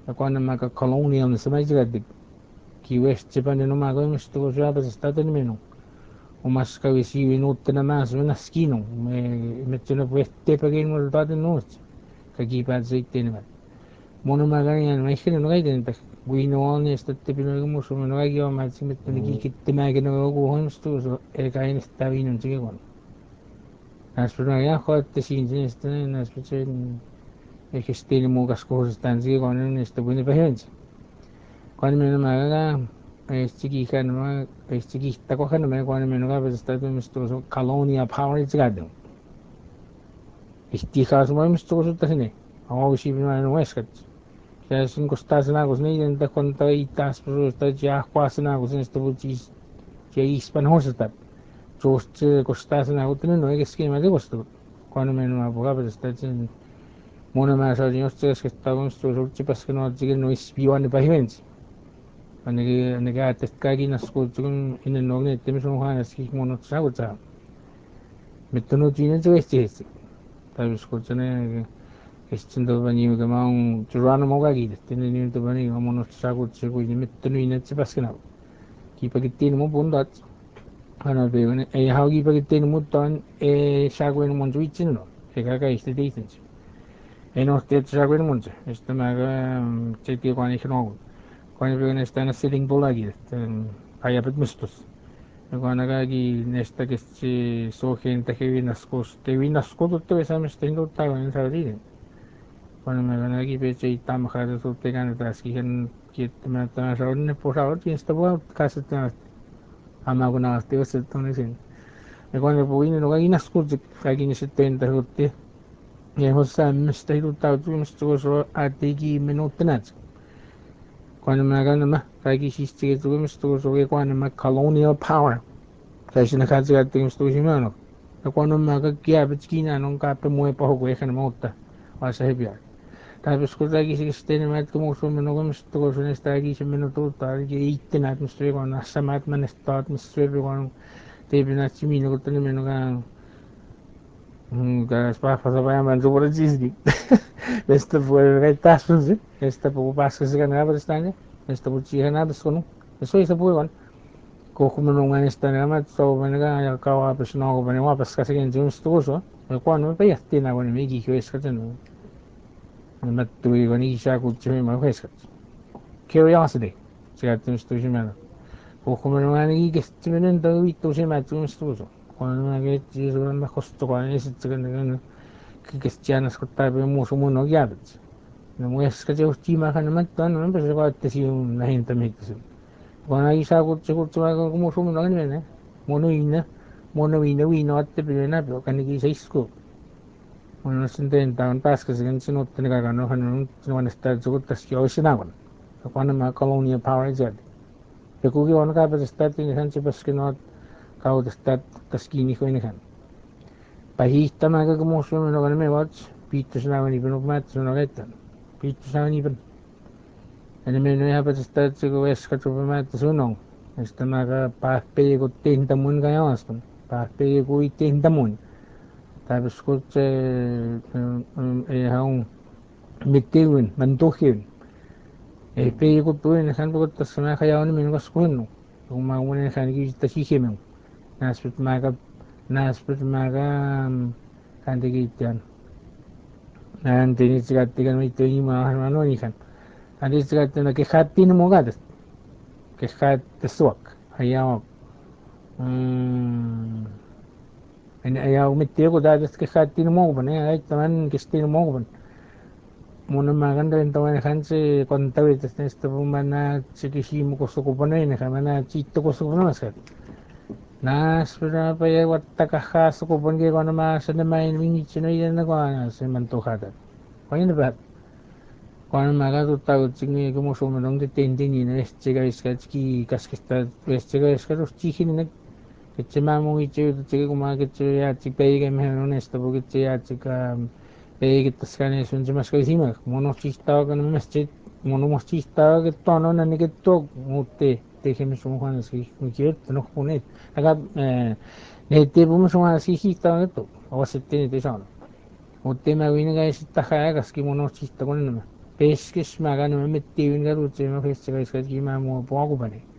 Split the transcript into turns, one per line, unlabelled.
cuando me colonia donde se me llega de que west Japan no me hago esto ya pues está terminado o más que si no tiene más una esquina me tiene pues te pegué en el dado no que aquí para se tiene más mono me gana no hay que no hay de no on este tipo de como no hay yo más si me tiene que te me que no hago esto el que está bien no sé qué bueno las personas ya joder te sin este las personas es que tiene muchas cosas tan sí con este buena preferencia cuando me no me haga chiquija no chiquita coja no me cuando me no va a estar en nuestro colonia power es gado estijas no me esto eso también ahora sí no es que ya es un costas na cos ni de cuenta y tas pero está ya cuasi na cos en esto buchis ya hispan hosta yo costas na cos no es que me de gusto cuando me no va a estar en mono más a Dios que estamos todos chipas que no siguen no es vivan de pajimentos nega testkagi na school chung in no ne tem so ha ski mono sa go cha metono jine jo este ta school chane eschindo bani ga maung churano mo ga gi tene ni to bani mono sa go che go ni metono ine che pas kana ki pa ki tin mo bon dat ana be ne e ha gi pa ki tin mo tan e sa go en mon ju chin no e ga este dicen e no te sa go en mon este ma ga che ti kwani khno kwani be ne sta na sitting bola gi kaya pet mustos Guanagagi nesta que se so gente que vi nasco to esa me stendo ta en sabri cuando me van aquí peche y tam jade so te gan tas ki gen ki me ta sa ne por ahora que esta boa casi ta ama guna te se to ne sin e cuando poi no gagi nasco gagi ne 70 rotte e ho sa me stendo ta tu me sto so a te gi minuto na cuando me hagan ma gagi si ste tu me sto so que cuando me colonial power Kasi nakasigat yung studio mo, no? Ako ano magagkiyabit kina nung kape mo pa huwag ka na mauta. Wasa hebya. Tapos ko lagi si Kristine mat kumuso mo no gusto ko sa nestagi sa minuto tari ki itin at mistri ko na sa mat man start mistri ko ang tebi na si mino ko tanim no ka ka spa pa sa bayan man so por chisgi. Esta fue el tazo, ¿sí? Esta po pas kasi ka na ba stanya. Esta po chiha na bas ko no. Eso isa po yun. Kukumunungan esta naman so managa kawa pues no ko bani wapas kasi kin jun stuso ko no pa yasti na ko ni migi ko es katan no matui ko ni sha ku chimi ma ko es kat curiosity siya tun stuso man kukumunungan ni gesti men da wi to siya matun stuso ko na ge ji so na kosto ko ni sit kan kan que cristianas ko tabe mo so mo no yabit no mo es ka jo tima kan man tan no pues ko te si na gente me Cuando ahí se cultura como somos no ne mono vino atte pena pero kan ki sai sko mono senten tan tas que se no tiene que ganar no van a estar yo tas yo se na con cuando ma colonia power jet que ku ki on ka pues estar tiene gente pues que no ka de estar tas ki ni ko ni kan pahista ma ka como somos no me watch pitos na ni pero mat no gaitan pitos na ni Ani me no ya pues está chico es que tu me te suno. Esta maga pa pe ko tinta mun ga yas pun. Pa pe ko tinta mun. Tapos ko haun mitewin mantuhin. Pe ko tu en han ko tas na kaya ni me ko skun. Kung mauna kan ki ta si himen. Naspit maga kan ti kitan. Nan tini sikat tigan mi tu ni ma ano ni kan. Andi sikat na ke hatin mo gadas. Keskat tesuak ayaw en ayaw mittiyo da des keskat tin mo ban ay taman kistin mo ban muna maganda en taman hanse kontawi tes esto mana chikishi ko so ko banay na mana chito ko so ko mas nas pero pa ya watta ka has ko ban ke ko na ma sa na mai mingi chino yan na ko na se man to hada ko ni ba Cuando me haga tu tago chingue como so me donde tende ni na chiga es que kas que está es chiga es que los chijin ne que che mamu y che chiga como que che ya chi pe que me no esto porque che ya chica pe que tas can es un más que encima como no chista que no me che mono más chista que tono na ni que to mute te que me son Juan así me quiero no pone acá ne te vamos a así chista to o se tiene te son o te me viene que está jaya que mono chista con no ves que es maga no me metí en garuche me ofrece que es que me amo poco vale